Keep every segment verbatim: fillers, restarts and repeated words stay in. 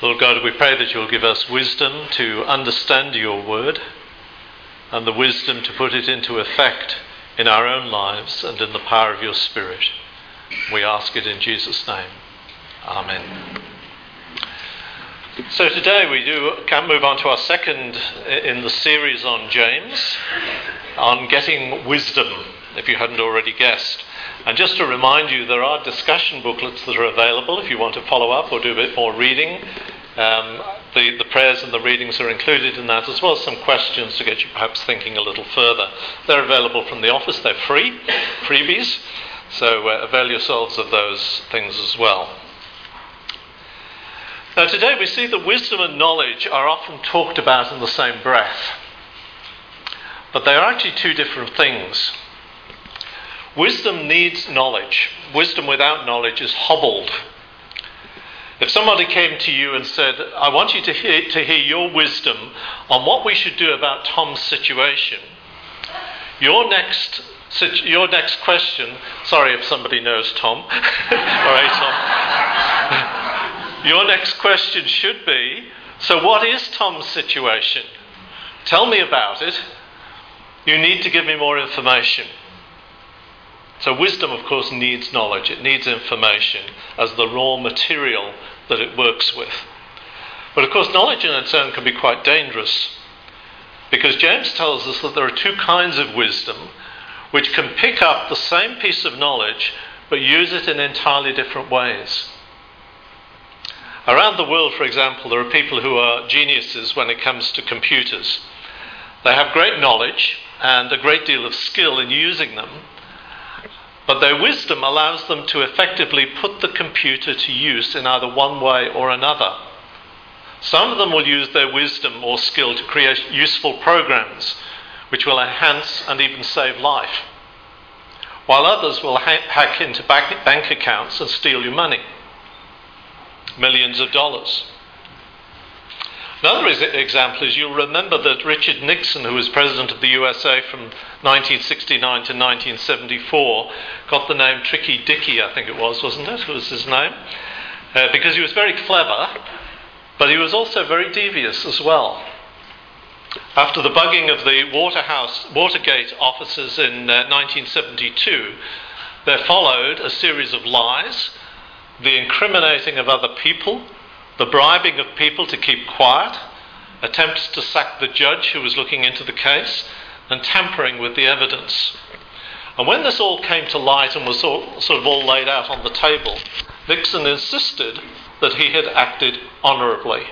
Lord God, we pray that you'll give us wisdom to understand your word and the wisdom to put it into effect in our own lives and in the power of your Spirit. We ask it in Jesus' name. Amen. So today we do can move on to our second in the series on James, on getting wisdom, if you hadn't already guessed. And just to remind you, there are discussion booklets that are available if you want to follow up or do a bit more reading. Um, the, the prayers and the readings are included in that, as well as some questions to get you perhaps thinking a little further. They're available from the office. They're free, freebies, so uh, avail yourselves of those things as well. Now today we see that wisdom and knowledge are often talked about in the same breath, but they are actually two different things. Wisdom needs knowledge. Wisdom without knowledge is hobbled. If somebody came to you and said, I want you to hear, to hear your wisdom on what we should do about Tom's situation, your next your next question, sorry if somebody knows Tom, or a Tom, your next question should be, so what is Tom's situation? Tell me about it. You need to give me more information. So wisdom, of course, needs knowledge. It needs information as the raw material that it works with. But of course, knowledge in its own can be quite dangerous, because James tells us that there are two kinds of wisdom which can pick up the same piece of knowledge but use it in entirely different ways. Around the world, for example, there are people who are geniuses when it comes to computers. They have great knowledge and a great deal of skill in using them, but their wisdom allows them to effectively put the computer to use in either one way or another. Some of them will use their wisdom or skill to create useful programs which will enhance and even save life, while others will ha- hack into bank accounts and steal your money. Millions of dollars. Another example is you'll remember that Richard Nixon, who was president of the U S A from nineteen sixty-nine to nineteen seventy-four, got the name Tricky Dicky, I think it was, wasn't it? Was his name? Uh, because he was very clever, but he was also very devious as well. After the bugging of the Waterhouse, Watergate officers in uh, nineteen seventy-two, there followed a series of lies, the incriminating of other people, the bribing of people to keep quiet, attempts to sack the judge who was looking into the case, and tampering with the evidence. And when this all came to light and was all, sort of all laid out on the table, Nixon insisted that he had acted honourably.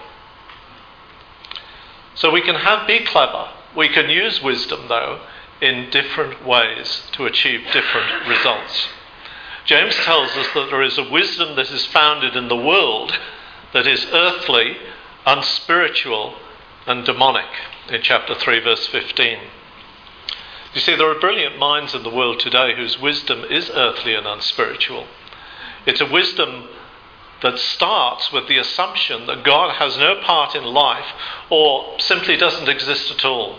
So we can have be clever. We can use wisdom, though, in different ways to achieve different results. James tells us that there is a wisdom that is founded in the world that is earthly, unspiritual, and demonic, in chapter three, verse fifteen. You see, there are brilliant minds in the world today whose wisdom is earthly and unspiritual. It's a wisdom that starts with the assumption that God has no part in life or simply doesn't exist at all.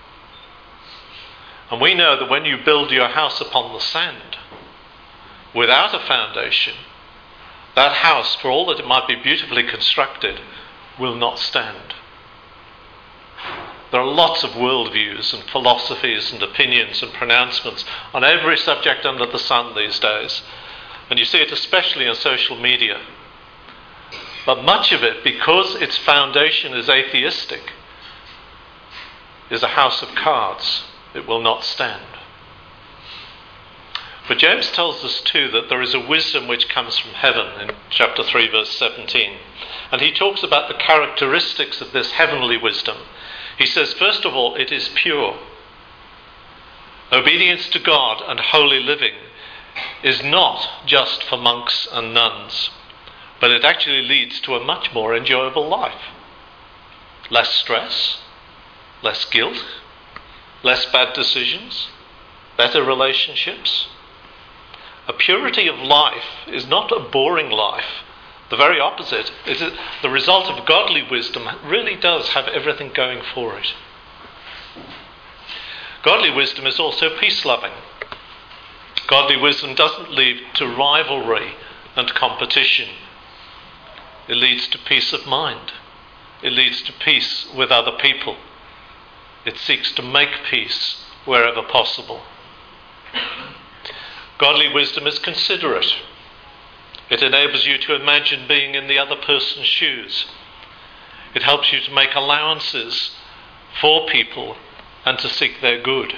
And we know that when you build your house upon the sand, without a foundation, that house, for all that it might be beautifully constructed, will not stand. There are lots of worldviews and philosophies and opinions and pronouncements on every subject under the sun these days. And you see it especially on social media. But much of it, because its foundation is atheistic, is a house of cards. It will not stand. But James tells us too that there is a wisdom which comes from heaven in chapter three, verse seventeen. And he talks about the characteristics of this heavenly wisdom. He says, first of all, it is pure. Obedience to God and holy living is not just for monks and nuns, but it actually leads to a much more enjoyable life. Less stress, less guilt, less bad decisions, better relationships. A purity of life is not a boring life. The very opposite. It is the result of godly wisdom really does have everything going for it. Godly wisdom is also peace-loving. Godly wisdom doesn't lead to rivalry and competition. It leads to peace of mind. It leads to peace with other people. It seeks to make peace wherever possible. Godly wisdom is considerate. It enables you to imagine being in the other person's shoes. It helps you to make allowances for people and to seek their good.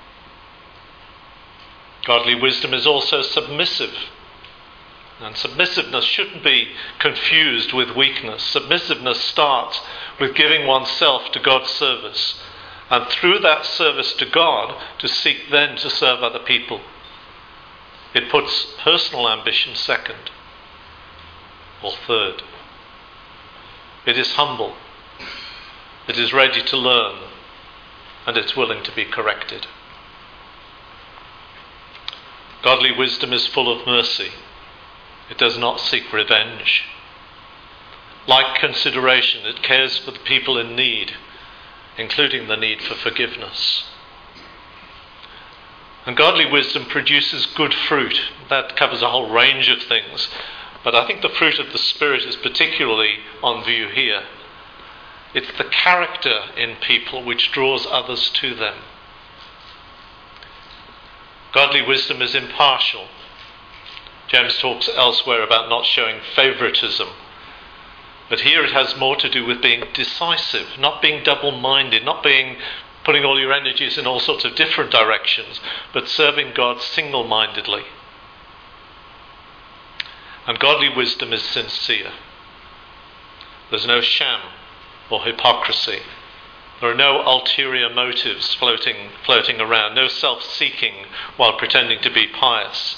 Godly wisdom is also submissive. And submissiveness shouldn't be confused with weakness. Submissiveness starts with giving oneself to God's service, and through that service to God, to seek then to serve other people. It puts personal ambition second, or third. It is humble. It is ready to learn, and it's willing to be corrected. Godly wisdom is full of mercy. It does not seek revenge. Like consideration, it cares for the people in need, including the need for forgiveness. And godly wisdom produces good fruit. That covers a whole range of things, but I think the fruit of the Spirit is particularly on view here. It's the character in people which draws others to them. Godly wisdom is impartial. James talks elsewhere about not showing favoritism. But here it has more to do with being decisive, not being double-minded, not being putting all your energies in all sorts of different directions, but serving God single-mindedly. And godly wisdom is sincere. There's no sham or hypocrisy. There are no ulterior motives floating, floating around, no self-seeking while pretending to be pious.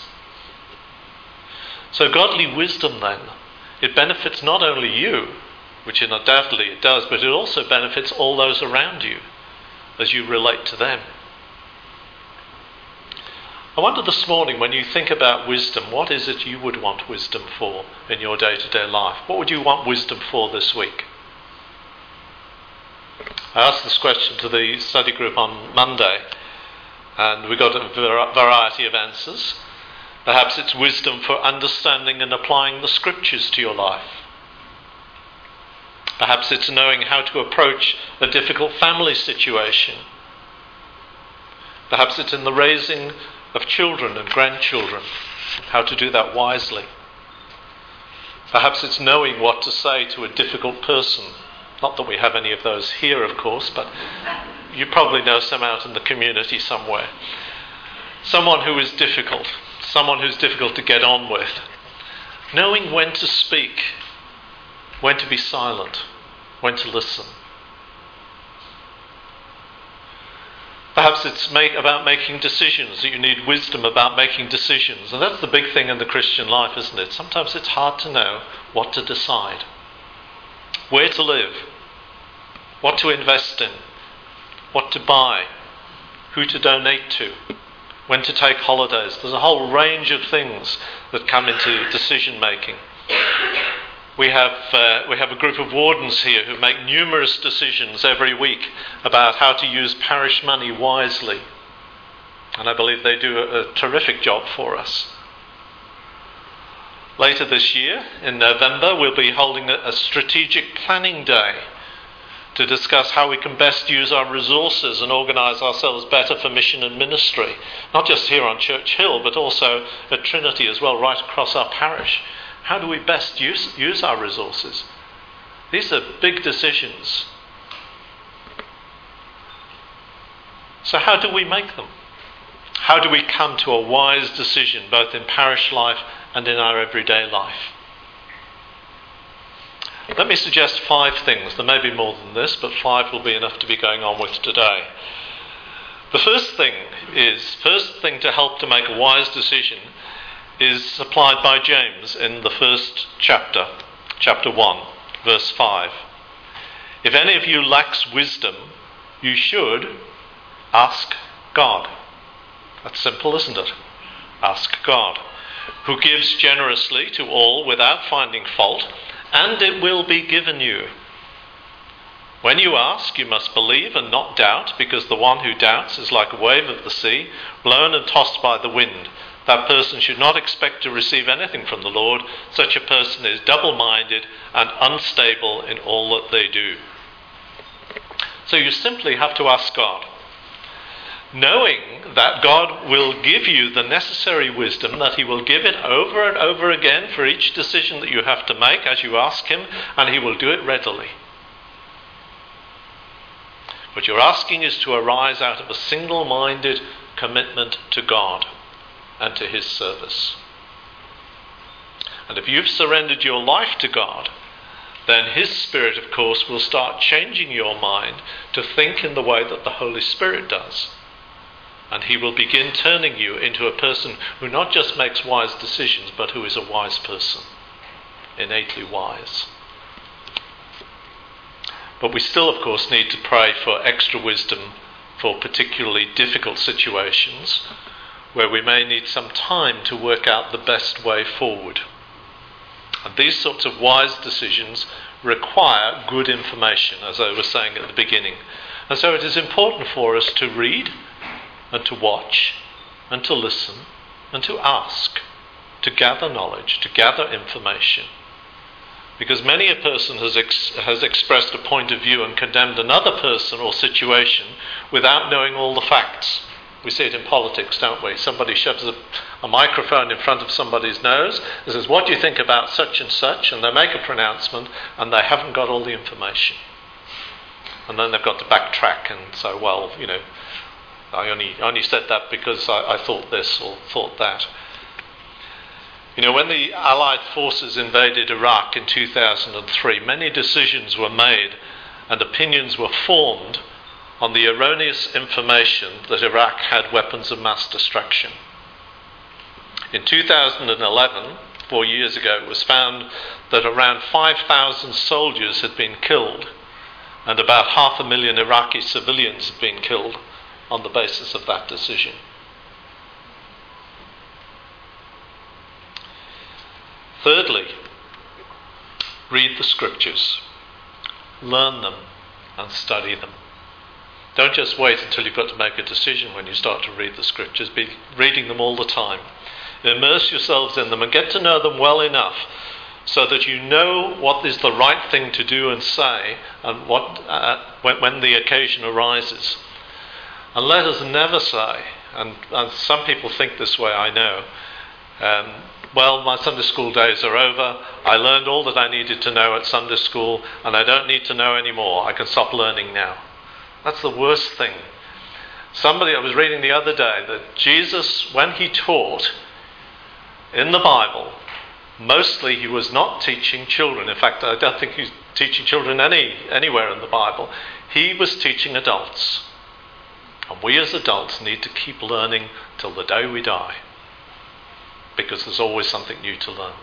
So godly wisdom then, it benefits not only you, which undoubtedly it does, but it also benefits all those around you as you relate to them. I wonder this morning, when you think about wisdom, what is it you would want wisdom for in your day-to-day life? What would you want wisdom for this week? I asked this question to the study group on Monday, and we got a variety of answers. Perhaps it's wisdom for understanding and applying the scriptures to your life. Perhaps it's knowing how to approach a difficult family situation. Perhaps it's in the raising of children and grandchildren, how to do that wisely. Perhaps it's knowing what to say to a difficult person. Not that we have any of those here, of course, but you probably know some out in the community somewhere. Someone who is difficult. Someone who's difficult to get on with. Knowing when to speak, when to be silent, when to listen. Perhaps it's make, about making decisions, that you need wisdom about making decisions. And that's the big thing in the Christian life, isn't it? Sometimes it's hard to know what to decide. Where to live, what to invest in, what to buy, who to donate to, when to take holidays. There's a whole range of things that come into decision making. We have uh, we have a group of wardens here who make numerous decisions every week about how to use parish money wisely. And I believe they do a, a terrific job for us. Later this year, in November, we'll be holding a, a strategic planning day to discuss how we can best use our resources and organise ourselves better for mission and ministry, not just here on Church Hill, but also at Trinity as well, right across our parish. How do we best use, use our resources? These are big decisions. So how do we make them? How do we come to a wise decision, both in parish life and in our everyday life? Let me suggest five things. There may be more than this, but five will be enough to be going on with today. The first thing is, first thing to help to make a wise decision is supplied by James in the first chapter, chapter one, verse five. If any of you lacks wisdom, you should ask God. That's simple, isn't it? Ask God, who gives generously to all without finding fault, and it will be given you. When you ask, you must believe and not doubt, because the one who doubts is like a wave of the sea, blown and tossed by the wind. That person should not expect to receive anything from the Lord. Such a person is double-minded and unstable in all that they do. So you simply have to ask God, knowing that God will give you the necessary wisdom, that he will give it over and over again for each decision that you have to make as you ask him, and he will do it readily. What you're asking is to arise out of a single-minded commitment to God and to his service. And if you've surrendered your life to God, then his Spirit, of course, will start changing your mind to think in the way that the Holy Spirit does. And he will begin turning you into a person who not just makes wise decisions, but who is a wise person, innately wise. But we still, of course, need to pray for extra wisdom for particularly difficult situations, where we may need some time to work out the best way forward. And these sorts of wise decisions require good information, as I was saying at the beginning. And so it is important for us to read and to watch and to listen and to ask, to gather knowledge, to gather information. Because many a person has ex- has expressed a point of view and condemned another person or situation without knowing all the facts. We see it in politics, don't we? Somebody shoves a, a microphone in front of somebody's nose and says, "What do you think about such and such?" And they make a pronouncement and they haven't got all the information. And then they've got to backtrack and say, well, you know, I only only said that because I, I thought this or thought that. You know, when the Allied forces invaded Iraq in two thousand three, many decisions were made and opinions were formed on the erroneous information that Iraq had weapons of mass destruction. In two thousand eleven, four years ago, it was found that around five thousand soldiers had been killed and about half a million Iraqi civilians had been killed on the basis of that decision. Thirdly, read the scriptures, learn them and study them. Don't just wait until you've got to make a decision when you start to read the scriptures. Be reading them all the time. Immerse yourselves in them and get to know them well enough so that you know what is the right thing to do and say and what uh, when, when the occasion arises. And let us never say, and, and some people think this way, I know, um, well, my Sunday school days are over. I learned all that I needed to know at Sunday school and I don't need to know any more. I can stop learning now. That's the worst thing. Somebody, I was reading the other day that Jesus, when he taught in the Bible, mostly he was not teaching children. In fact, I don't think he's teaching children any anywhere in the Bible. He was teaching adults. And we as adults need to keep learning till the day we die, because there's always something new to learn.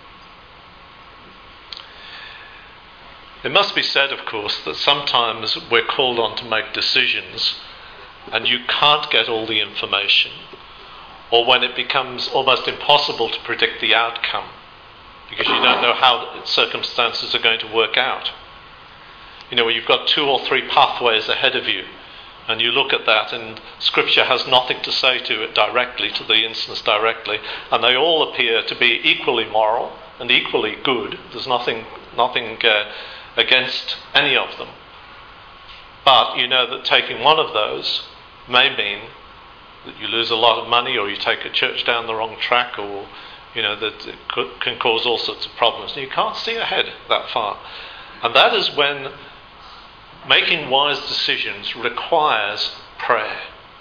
It must be said, of course, that sometimes we're called on to make decisions and you can't get all the information, or when it becomes almost impossible to predict the outcome because you don't know how circumstances are going to work out. You know, where you've got two or three pathways ahead of you and you look at that and Scripture has nothing to say to it directly, to the instance directly, and they all appear to be equally moral and equally good. There's nothing, nothing uh, against any of them. But you know that taking one of those may mean that you lose a lot of money, or you take a church down the wrong track, or you know that it could, can cause all sorts of problems. And you can't see ahead that far. And that is when making wise decisions requires prayer.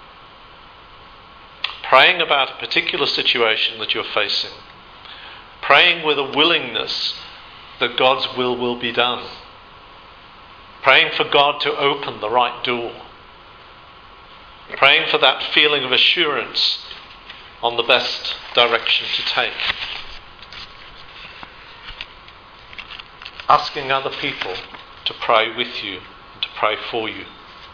Praying about a particular situation that you're facing. Praying with a willingness that God's will will be done. Praying for God to open the right door. Praying for that feeling of assurance on the best direction to take. Asking other people to pray with you and to pray for you.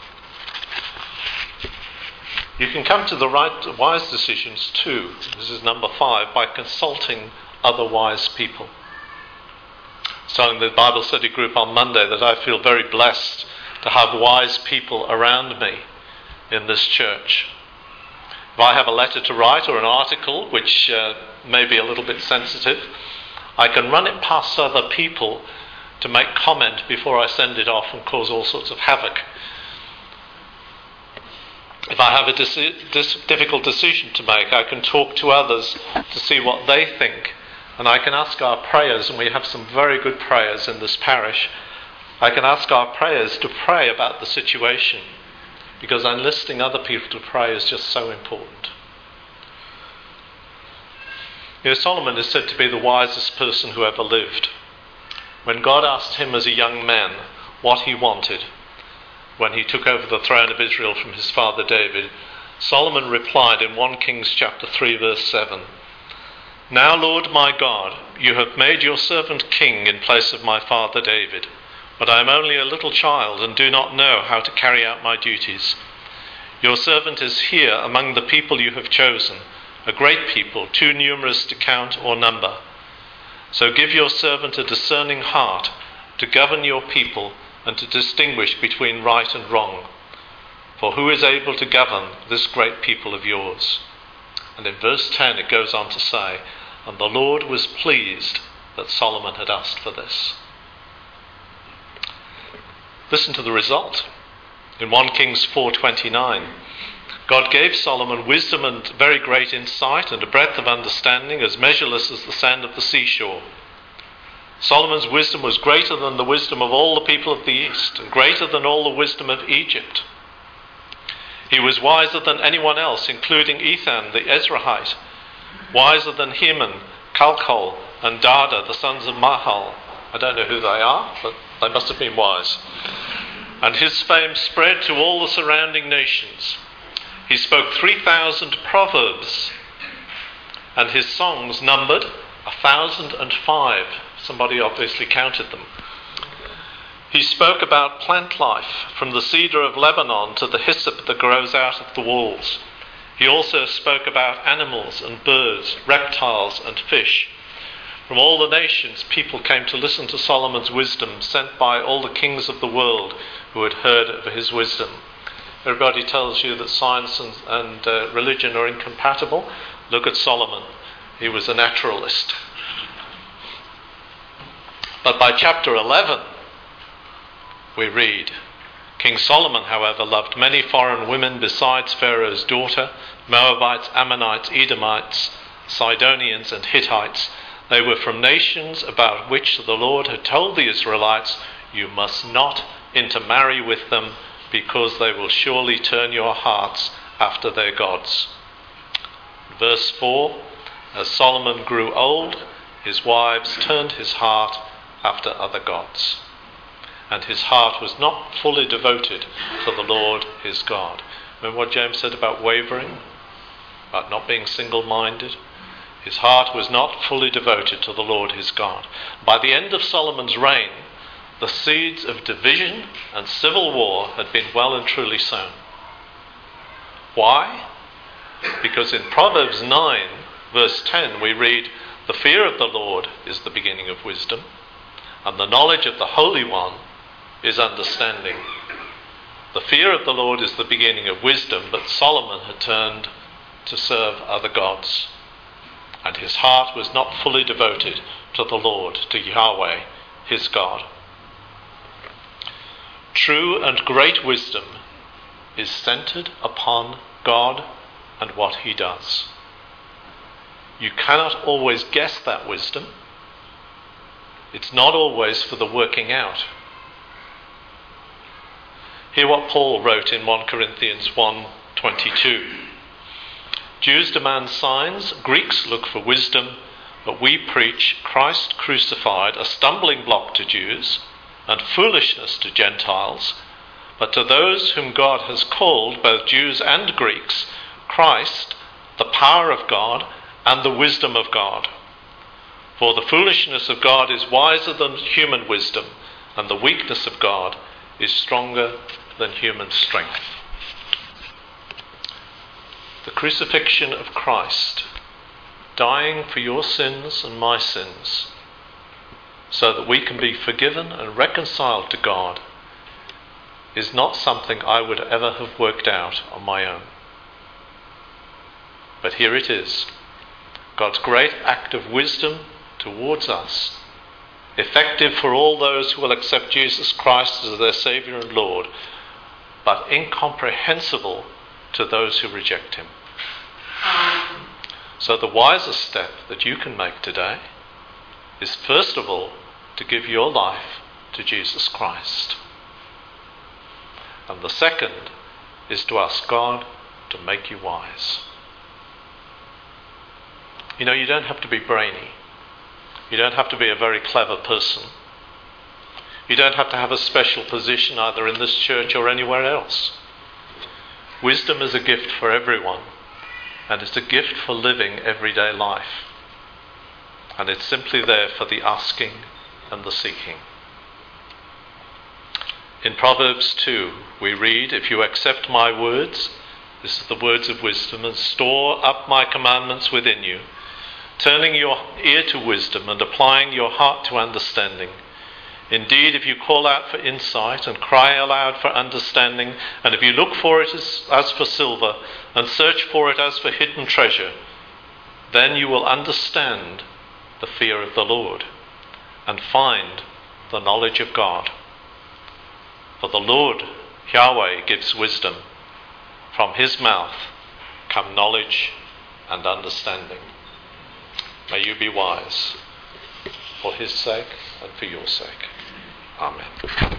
You can come to the right wise decisions too, this is number five, by consulting other wise people. I was telling the Bible study group on Monday that I feel very blessed to have wise people around me in this church. If I have a letter to write or an article which uh, may be a little bit sensitive, I can run it past other people to make comment before I send it off and cause all sorts of havoc. If I have a dis- dis- difficult decision to make, I can talk to others to see what they think. And I can ask our prayers, and we have some very good prayers in this parish. I can ask our prayers to pray about the situation, because enlisting other people to pray is just so important. You know, Solomon is said to be the wisest person who ever lived. When God asked him as a young man what he wanted, when he took over the throne of Israel from his father David, Solomon replied in First Kings chapter three verse seven, "Now, Lord my God, you have made your servant king in place of my father David, but I am only a little child and do not know how to carry out my duties. Your servant is here among the people you have chosen, a great people, too numerous to count or number. So give your servant a discerning heart to govern your people and to distinguish between right and wrong. For who is able to govern this great people of yours?" And in verse ten it goes on to say, "And the Lord was pleased that Solomon had asked for this." Listen to the result. In First Kings four twenty-nine, God gave Solomon wisdom and very great insight and a breadth of understanding as measureless as the sand of the seashore. Solomon's wisdom was greater than the wisdom of all the people of the East, and greater than all the wisdom of Egypt. He was wiser than anyone else, including Ethan the Ezrahite, wiser than Heman, Calcol, and Dada, the sons of Mahal. I don't know who they are, but they must have been wise. And his fame spread to all the surrounding nations. He spoke three thousand proverbs, and his songs numbered a thousand and five. Somebody obviously counted them. He spoke about plant life, from the cedar of Lebanon to the hyssop that grows out of the walls. He also spoke about animals and birds, reptiles and fish. From all the nations, people came to listen to Solomon's wisdom, sent by all the kings of the world who had heard of his wisdom. Everybody tells you that science and, and uh, religion are incompatible. Look at Solomon. He was a naturalist. But by chapter eleven, we read, "King Solomon, however, loved many foreign women besides Pharaoh's daughter, Moabites, Ammonites, Edomites, Sidonians, and Hittites. They were from nations about which the Lord had told the Israelites, 'You must not intermarry with them, because they will surely turn your hearts after their gods.'" Verse four, "As Solomon grew old, his wives turned his heart after other gods, and his heart was not fully devoted to the Lord his God." Remember what James said about wavering, about not being single-minded? His heart was not fully devoted to the Lord his God. By the end of Solomon's reign, the seeds of division and civil war had been well and truly sown. Why? Because in Proverbs nine, verse ten, we read, "The fear of the Lord is the beginning of wisdom, and the knowledge of the Holy One is understanding." The fear of the Lord is the beginning of wisdom, but Solomon had turned to serve other gods, and his heart was not fully devoted to the Lord, to Yahweh, his God. True and great wisdom is centered upon God and what he does. You cannot always guess that wisdom. It's not always for the working out. Hear what Paul wrote in First Corinthians one twenty-two. "Jews demand signs, Greeks look for wisdom, but we preach Christ crucified, a stumbling block to Jews and foolishness to Gentiles. But to those whom God has called, both Jews and Greeks, Christ, the power of God and the wisdom of God. For the foolishness of God is wiser than human wisdom, and the weakness of God is stronger than human strength." The crucifixion of Christ, dying for your sins and my sins, so that we can be forgiven and reconciled to God, is not something I would ever have worked out on my own. But here it is, God's great act of wisdom towards us, effective for all those who will accept Jesus Christ as their Saviour and Lord, but incomprehensible to those who reject him. So the wisest step that you can make today is first of all to give your life to Jesus Christ. And the second is to ask God to make you wise. You know, you don't have to be brainy. You don't have to be a very clever person. You don't have to have a special position either in this church or anywhere else. Wisdom is a gift for everyone, and it's a gift for living everyday life. And it's simply there for the asking and the seeking. In Proverbs two, we read, "If you accept my words," this is the words of wisdom, "and store up my commandments within you, turning your ear to wisdom and applying your heart to understanding. Indeed, if you call out for insight and cry aloud for understanding, and if you look for it as, as for silver and search for it as for hidden treasure, then you will understand the fear of the Lord and find the knowledge of God. For the Lord, Yahweh, gives wisdom. From his mouth come knowledge and understanding." May you be wise for his sake and for your sake. Amen.